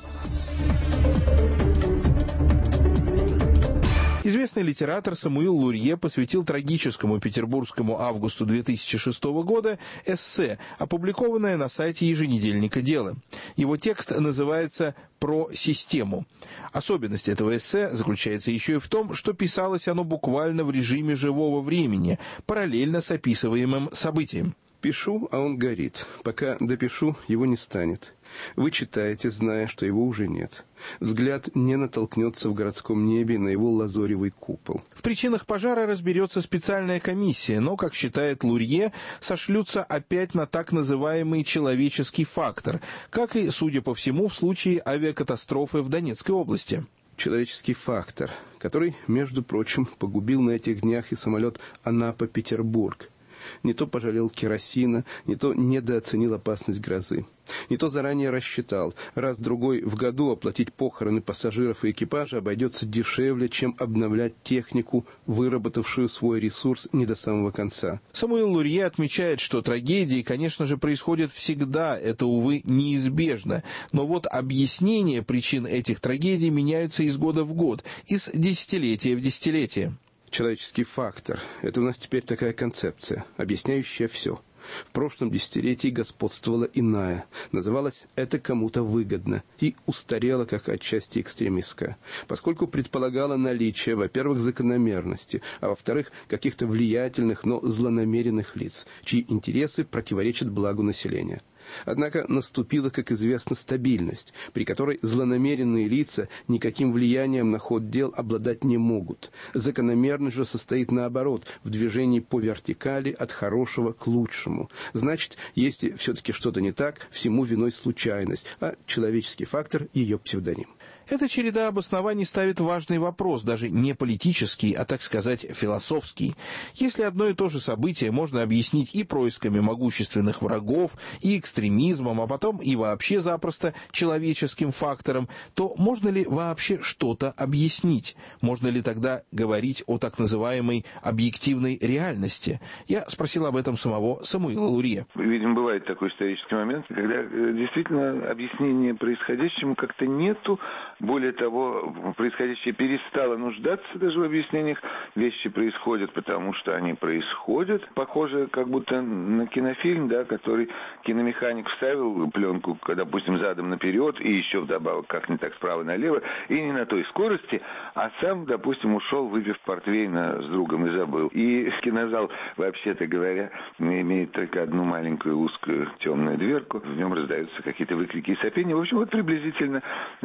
Известный литератор Самуил Лурье посвятил трагическому петербургскому августу 2006 года эссе, опубликованное на сайте еженедельника «Дело». Его текст называется «Про систему». Особенность этого эссе заключается еще и в том, что писалось оно буквально в режиме живого времени, параллельно с описываемым событием. Пишу, а он горит. Пока допишу, его не станет. Вы читаете, зная, что его уже нет. Взгляд не натолкнется в городском небе на его лазоревый купол. В причинах пожара разберется специальная комиссия, но, как считает Лурье, сошлются опять на так называемый человеческий фактор, как и, судя по всему, в случае авиакатастрофы в Донецкой области. Человеческий фактор, который, между прочим, погубил на этих днях и самолет Анапа-Петербург. Не то пожалел керосина, не то недооценил опасность грозы. Не то заранее рассчитал, раз-другой в году оплатить похороны пассажиров и экипажа обойдется дешевле, чем обновлять технику, выработавшую свой ресурс не до самого конца. Самуил Лурье отмечает, что трагедии, конечно же, происходят всегда, это, увы, неизбежно. Но вот объяснения причин этих трагедий меняются из года в год, из десятилетия в десятилетие. Человеческий фактор – это у нас теперь такая концепция, объясняющая все. В прошлом десятилетии господствовала иная, называлась «это кому-то выгодно» и устарела как отчасти экстремистская, поскольку предполагала наличие, во-первых, закономерности, а во-вторых, каких-то влиятельных, но злонамеренных лиц, чьи интересы противоречат благу населения. Однако наступила, как известно, стабильность, при которой злонамеренные лица никаким влиянием на ход дел обладать не могут. Закономерность же состоит наоборот, в движении по вертикали от хорошего к лучшему. Значит, если все-таки что-то не так, всему виной случайность, а человеческий фактор – ее псевдоним. Эта череда обоснований ставит важный вопрос, даже не политический, а, так сказать, философский. Если одно и то же событие можно объяснить и происками могущественных врагов, и экстремизмом, а потом и вообще запросто человеческим фактором, то можно ли вообще что-то объяснить? Можно ли тогда говорить о так называемой объективной реальности? Я спросил об этом самого Самуила Лурье. Видимо, бывает такой исторический момент, когда действительно объяснения происходящему как-то нету. Более того, происходящее перестало нуждаться даже в объяснениях. Вещи происходят, потому что они происходят. Похоже, как будто на кинофильм, да, который киномеханик вставил пленку, допустим, задом наперед, и еще вдобавок как не так справа налево, и не на той скорости, а сам, допустим, ушел, выпив портвейна с другом и забыл. И кинозал, вообще-то говоря, имеет только одну маленькую узкую темную дверку. В нем раздаются какие-то выкрики и сопения. В общем, вот приблизительно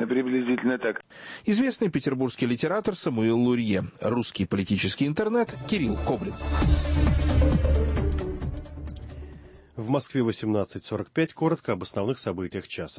так. Известный петербургский литератор Самуил Лурье. Русский политический интернет Кирилл Кобрин. В Москве 18:45. Коротко об основных событиях часа.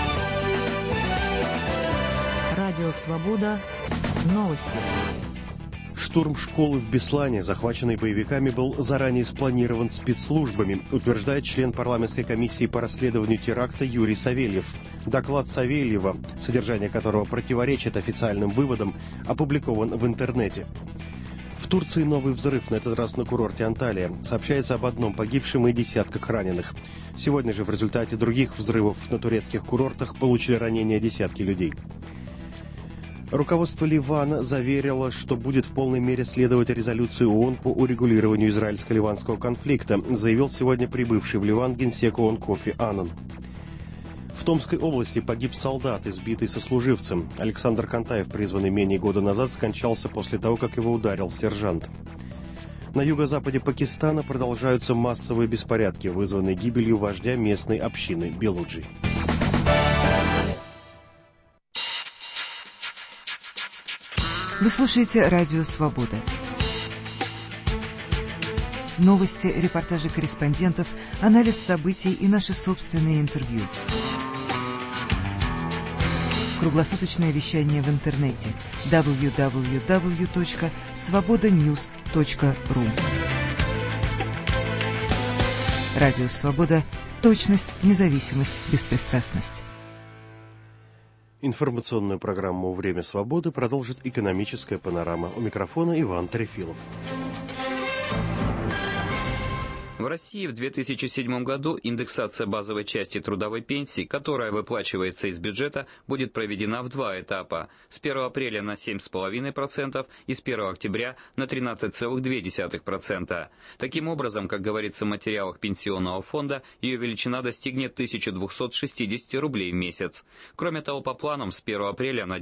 Радио «Свобода». Новости. Штурм школы в Беслане, захваченной боевиками, был заранее спланирован спецслужбами, утверждает член парламентской комиссии по расследованию теракта Юрий Савельев. Доклад Савельева, содержание которого противоречит официальным выводам, опубликован в интернете. В Турции новый взрыв, на этот раз на курорте Анталия. Сообщается об одном погибшем и десятках раненых. Сегодня же в результате других взрывов на турецких курортах получили ранения десятки людей. Руководство Ливана заверило, что будет в полной мере следовать резолюции ООН по урегулированию израильско-ливанского конфликта, заявил сегодня прибывший в Ливан генсек ООН Кофи Аннан. В Томской области погиб солдат, избитый сослуживцем. Александр Кантаев, призванный менее года назад, скончался после того, как его ударил сержант. На юго-западе Пакистана продолжаются массовые беспорядки, вызванные гибелью вождя местной общины Белуджи. Вы слушаете «Радио Свобода». новости, репортажи корреспондентов, анализ событий и наши собственные интервью. Круглосуточное вещание в интернете www.svobodanews.ru. Радио «Свобода». Точность, независимость, беспристрастность. Информационную программу «Время свободы» продолжит экономическая панорама. У микрофона Иван Трефилов. В России в 2007 году индексация базовой части трудовой пенсии, которая выплачивается из бюджета, будет проведена в два этапа. С 1 апреля на 7,5% и с 1 октября на 13,2%. Таким образом, как говорится в материалах Пенсионного фонда, ее величина достигнет 1260 рублей в месяц. Кроме того, по планам с 1 апреля на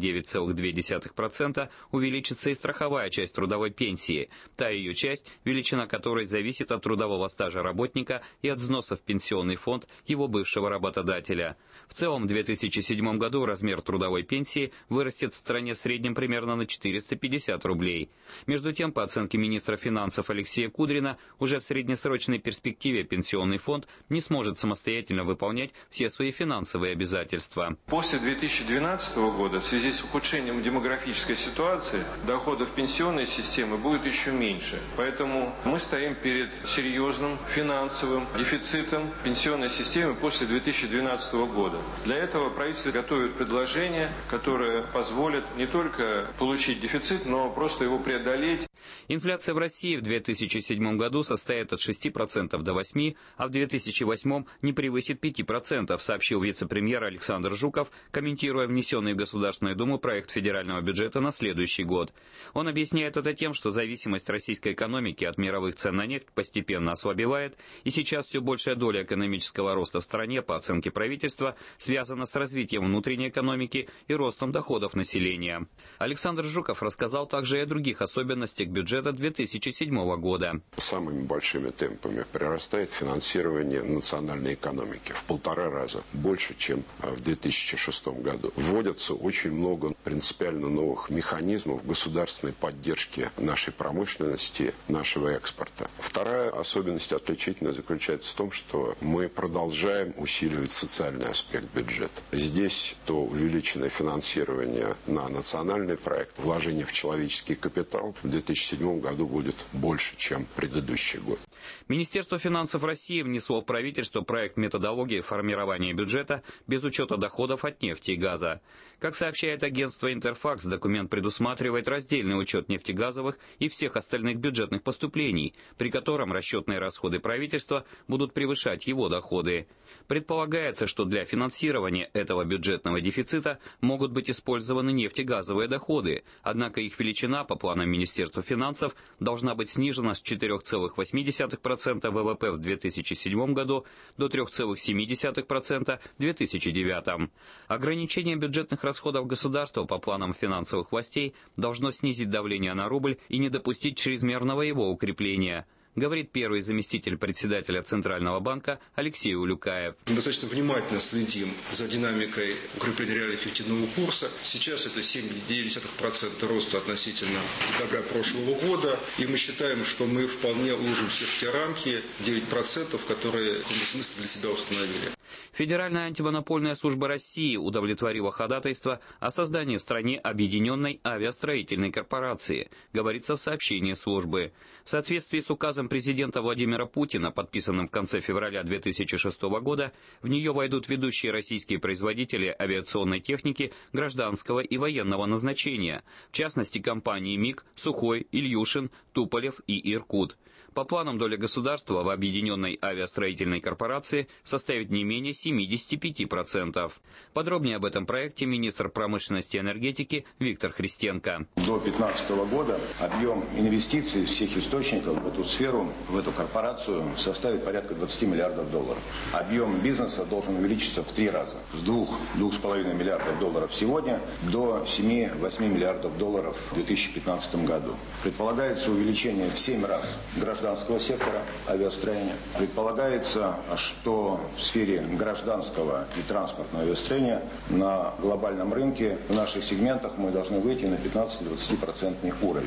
9,2% увеличится и страховая часть трудовой пенсии, та ее часть, величина которой зависит от трудового стажа работника и от взносов в пенсионный фонд его бывшего работодателя. В целом, в 2007 году размер трудовой пенсии вырастет в стране в среднем примерно на 450 рублей. Между тем, по оценке министра финансов Алексея Кудрина, уже в среднесрочной перспективе пенсионный фонд не сможет самостоятельно выполнять все свои финансовые обязательства. После 2012 года в связи с ухудшением демографической ситуации доходов пенсионной системы будет еще меньше. Поэтому мы стоим перед серьезным финансовым дефицитом пенсионной системы после 2012 года. Для этого правительство готовит предложение, которое позволит не только получить дефицит, но просто его преодолеть. Инфляция в России в 2007 году составит от 6% до 8%, а в 2008 не превысит 5%, сообщил вице-премьер Александр Жуков, комментируя внесенный в Государственную Думу проект федерального бюджета на следующий год. Он объясняет это тем, что зависимость российской экономики от мировых цен на нефть постепенно ослабевает, и сейчас все большая доля экономического роста в стране, по оценке правительства, связана с развитием внутренней экономики и ростом доходов населения. Александр Жуков рассказал также и о других особенностях бюджета 2007 года. Самыми большими темпами прирастает финансирование национальной экономики в 1,5 раза больше, чем в 2006 году. Вводятся очень много принципиально новых механизмов государственной поддержки нашей промышленности, нашего экспорта. Вторая особенность отличительная заключается в том, что мы продолжаем усиливать социальный аспект бюджета. Здесь то увеличенное финансирование на национальный проект, вложение в человеческий капитал в 2007 году будет больше, чем предыдущий год. Министерство финансов России внесло в правительство проект методологии формирования бюджета без учета доходов от нефти и газа. Как сообщает агентство «Интерфакс», документ предусматривает раздельный учет нефтегазовых и всех остальных бюджетных поступлений, при котором расчетные расходы правительства будут превышать его доходы. Предполагается, что для финансирования этого бюджетного дефицита могут быть использованы нефтегазовые доходы, однако их величина, по планам Министерства финансов, должна быть снижена с 4,8% ВВП в 2007 году до 3,7% в 2009. Ограничение бюджетных расходов государства, по планам финансовых властей, должно снизить давление на рубль и не допустить чрезмерного его укрепления, говорит первый заместитель председателя Центрального банка Алексей Улюкаев. Мы достаточно внимательно следим за динамикой укрепления реально эффективного курса. Сейчас это 7,9% роста относительно декабря прошлого года. И мы считаем, что мы вполне уложимся в те рамки 9%, которые в каком-то смысле для себя установили. Федеральная антимонопольная служба России удовлетворила ходатайство о создании в стране объединенной авиастроительной корпорации, говорится в сообщении службы. В соответствии с указом президента Владимира Путина, подписанным в конце февраля 2006 года, в нее войдут ведущие российские производители авиационной техники гражданского и военного назначения, в частности компании МиГ, Сухой, Ильюшин, Туполев и Иркут. По планам доля государства в объединенной авиастроительной корпорации составит не менее 75%. Подробнее об этом проекте министр промышленности и энергетики Виктор Христенко. До 2015 года объем инвестиций всех источников в эту сферу, в эту корпорацию составит порядка 20 миллиардов долларов. Объем бизнеса должен увеличиться в 3 раза. С 2,5 миллиардов долларов сегодня до 7-8 миллиардов долларов в 2015 году. Предполагается увеличение в 7 раз гражданского сектора авиастроения. Предполагается, что в сфере гражданского и транспортного авиастроения на глобальном рынке в наших сегментах мы должны выйти на 15-20% уровень.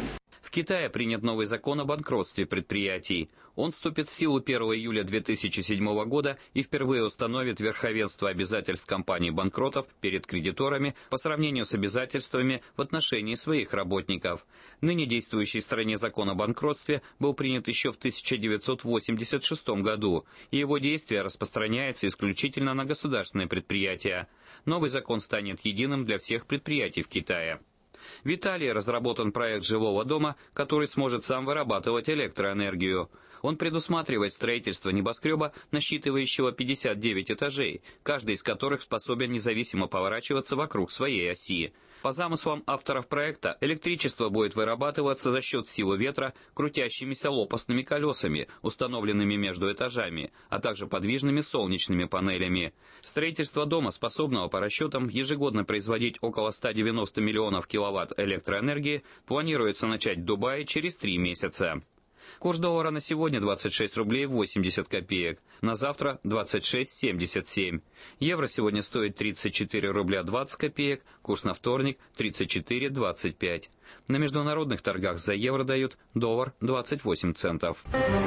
В Китае принят новый закон о банкротстве предприятий. Он вступит в силу 1 июля 2007 года и впервые установит верховенство обязательств компаний-банкротов перед кредиторами по сравнению с обязательствами в отношении своих работников. Ныне действующий в стране закон о банкротстве был принят еще в 1986 году, и его действие распространяется исключительно на государственные предприятия. Новый закон станет единым для всех предприятий в Китае. В Италии разработан проект жилого дома, который сможет сам вырабатывать электроэнергию. Он предусматривает строительство небоскреба, насчитывающего 59 этажей, каждый из которых способен независимо поворачиваться вокруг своей оси. По замыслам авторов проекта, электричество будет вырабатываться за счет силы ветра крутящимися лопастными колесами, установленными между этажами, а также подвижными солнечными панелями. Строительство дома, способного по расчетам ежегодно производить около 190 миллионов киловатт электроэнергии, планируется начать в Дубае через 3 месяца. Курс доллара на сегодня 26 рублей 80 копеек, на завтра 26,77. Евро сегодня стоит 34 рубля 20 копеек, курс на вторник 34,25. На международных торгах за евро дают доллар 28 центов.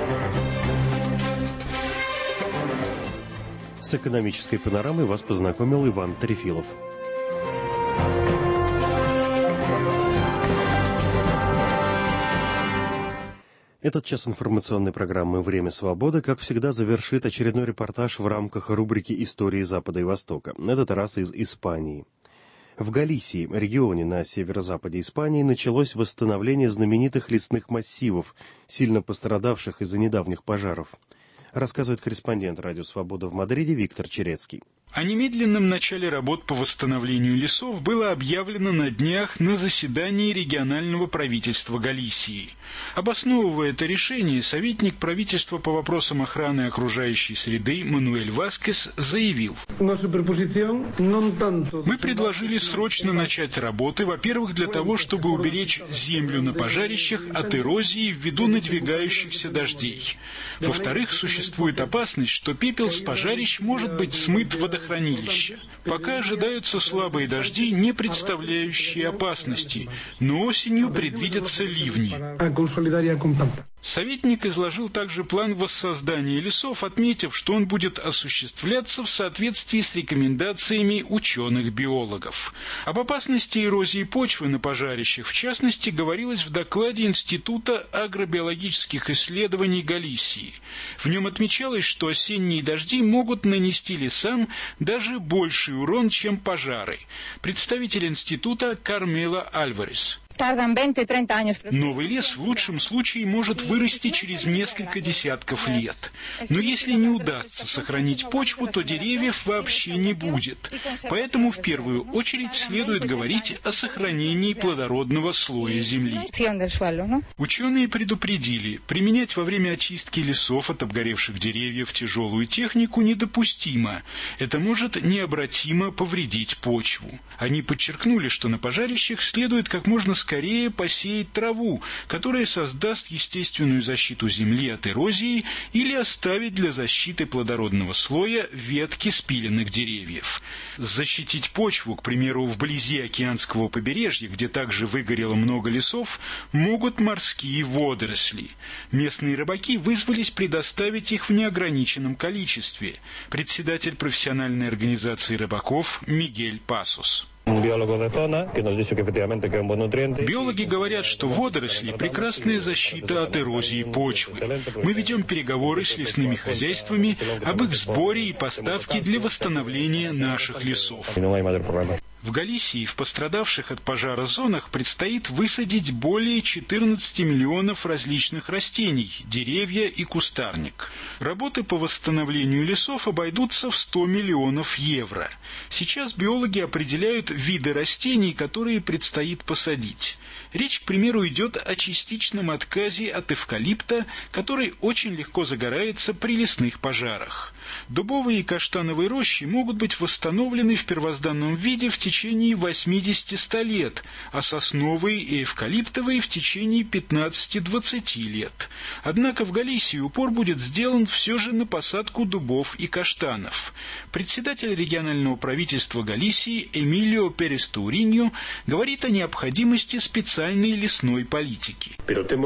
С экономической панорамой вас познакомил Иван Трефилов. Этот час информационной программы «Время свободы», как всегда, завершит очередной репортаж в рамках рубрики «Истории Запада и Востока», на этот раз из Испании. В Галисии, регионе на северо-западе Испании, началось восстановление знаменитых лесных массивов, сильно пострадавших из-за недавних пожаров. Рассказывает корреспондент «Радио Свобода» в Мадриде Виктор Черецкий. О немедленном начале работ по восстановлению лесов было объявлено на днях на заседании регионального правительства Галисии. Обосновывая это решение, советник правительства по вопросам охраны окружающей среды Мануэль Васкес заявил: «Мы предложили срочно начать работы, во-первых, для того, чтобы уберечь землю на пожарищах от эрозии ввиду надвигающихся дождей. Во-вторых, существует опасность, что пепел с пожарищ может быть смыт в водохранилище. Пока ожидаются слабые дожди, не представляющие опасности, но осенью предвидятся ливни». Советник изложил также план воссоздания лесов, отметив, что он будет осуществляться в соответствии с рекомендациями ученых-биологов. Об опасности эрозии почвы на пожарищах, в частности, говорилось в докладе Института агробиологических исследований Галисии. В нем отмечалось, что осенние дожди могут нанести лесам даже больший урон, чем пожары. Представитель института Кармела Альварес: «Новый лес в лучшем случае может вырасти через несколько десятков лет. Но если не удастся сохранить почву, то деревьев вообще не будет. Поэтому в первую очередь следует говорить о сохранении плодородного слоя земли». Ученые предупредили, применять во время очистки лесов от обгоревших деревьев тяжелую технику недопустимо. Это может необратимо повредить почву. Они подчеркнули, что на пожарищах следует как можно скорее посеять траву, которая создаст естественную защиту земли от эрозии, или оставить для защиты плодородного слоя ветки спиленных деревьев. Защитить почву, к примеру, вблизи океанского побережья, где также выгорело много лесов, могут морские водоросли. Местные рыбаки вызвались предоставить их в неограниченном количестве. Председатель профессиональной организации рыбаков Мигель Пасос: «Биологи говорят, что водоросли – прекрасная защита от эрозии почвы. Мы ведем переговоры с лесными хозяйствами об их сборе и поставке для восстановления наших лесов». В Галисии в пострадавших от пожара зонах предстоит высадить более 14 миллионов различных растений, деревья и кустарник. Работы по восстановлению лесов обойдутся в 100 миллионов евро. Сейчас биологи определяют виды растений, которые предстоит посадить. Речь, к примеру, идет о частичном отказе от эвкалипта, который очень легко загорается при лесных пожарах. Дубовые и каштановые рощи могут быть восстановлены в первозданном виде в течение 80-100 лет, а сосновые и эвкалиптовые в течение 15-20 лет. Однако в Галисии упор будет сделан в все же на посадку дубов и каштанов. Председатель регионального правительства Галисии Эмилио Перес Тауриньо говорит о необходимости специальной лесной политики.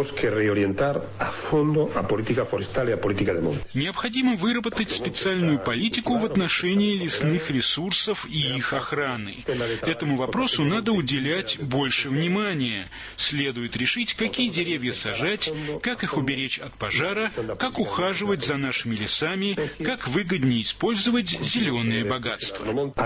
Необходимо выработать специальную политику в отношении лесных ресурсов и их охраны. Этому вопросу надо уделять больше внимания. Следует решить, какие деревья сажать, как их уберечь от пожара, как ухаживать за нашими лесами, как выгоднее использовать зеленые богатства.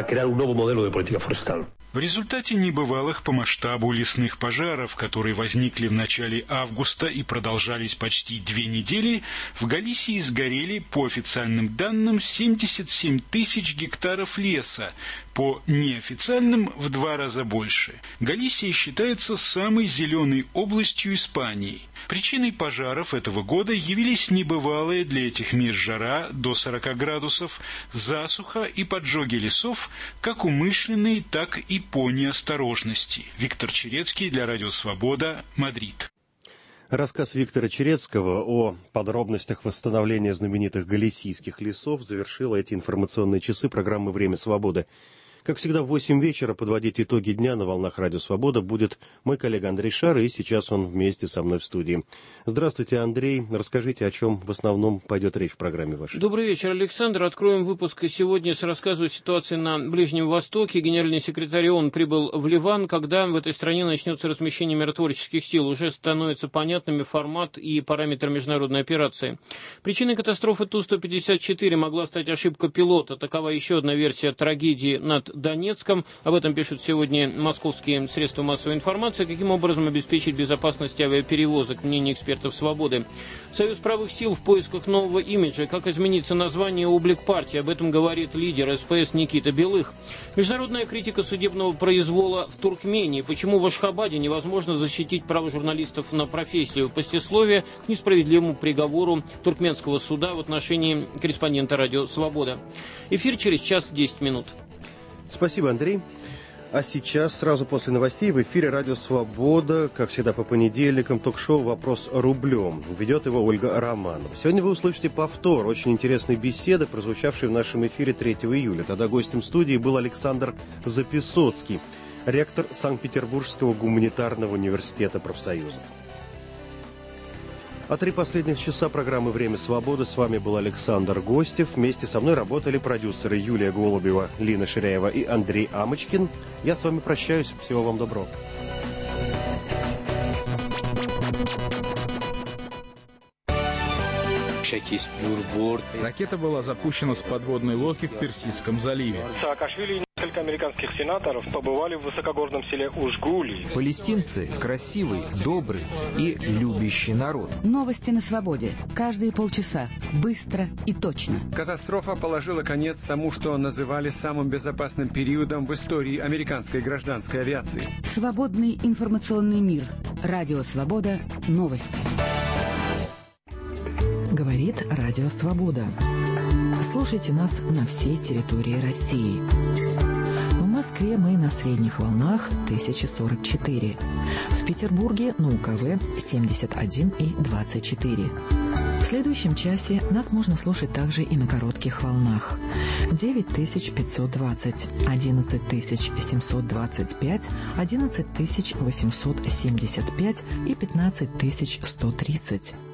В результате небывалых по масштабу лесных пожаров, которые возникли в начале августа и продолжались почти 2 недели, в Галисии сгорели, по официальным данным, 77 тысяч гектаров леса, по неофициальным в 2 раза больше. Галисия считается самой зеленой областью Испании. Причиной пожаров этого года явились небывалые для этих мест жара до 40 градусов, засуха и поджоги лесов, как умышленные, так и по неосторожности. Виктор Черецкий для Радио Свобода, Мадрид. Рассказ Виктора Черецкого о подробностях восстановления знаменитых галисийских лесов завершила эти информационные часы программы «Время свободы». Как всегда, в 8 вечера подводить итоги дня на волнах Радио Свобода будет мой коллега Андрей Шар, и сейчас он вместе со мной в студии. Здравствуйте, Андрей. Расскажите, о чем в основном пойдет речь в программе вашей. Добрый вечер, Александр. Откроем выпуск сегодня с рассказа о ситуации на Ближнем Востоке. Генеральный секретарь ООН прибыл в Ливан, когда в этой стране начнется размещение миротворческих сил. Уже становятся понятными формат и параметры международной операции. Причиной катастрофы Ту-154 могла стать ошибка пилота. Такова еще одна версия трагедии над Донецком. Об этом пишут сегодня московские средства массовой информации. Каким образом обеспечить безопасность авиаперевозок, мнение экспертов «Свободы». Союз правых сил в поисках нового имиджа. Как изменится название и облик партии. Об этом говорит лидер СПС Никита Белых. Международная критика судебного произвола в Туркмении. Почему в Ашхабаде невозможно защитить право журналистов на профессию послесловие к несправедливому приговору туркменского суда в отношении корреспондента «Радио Свобода». Эфир через час 10 минут. Спасибо, Андрей. А сейчас, сразу после новостей, в эфире «Радио Свобода», как всегда по понедельникам, ток-шоу «Вопрос рублем». Ведет его Ольга Романова. Сегодня вы услышите повтор очень интересной беседы, прозвучавшей в нашем эфире 3 июля. Тогда гостем студии был Александр Записоцкий, ректор Санкт-Петербургского гуманитарного университета профсоюзов. А 3 последних часа программы «Время свободы». С вами был Александр Гостев. Вместе со мной работали продюсеры Юлия Голубева, Лина Ширяева и Андрей Амочкин. Я с вами прощаюсь. Всего вам доброго. Ракета была запущена с подводной лодки в Персидском заливе. Саакашвили и несколько американских сенаторов побывали в высокогорном селе Ужгули. Палестинцы – красивый, добрый и любящий народ. Новости на свободе. Каждые полчаса. Быстро и точно. Катастрофа положила конец тому, что называли самым безопасным периодом в истории американской гражданской авиации. Свободный информационный мир. Радио Свобода. Новости. Говорит Радио Свобода. Слушайте нас на всей территории России. В Москве мы на средних волнах 1044. В Петербурге на УКВ 71 и 24. В следующем часе нас можно слушать также и на коротких волнах. 9520, 11725, 11875 и 15130.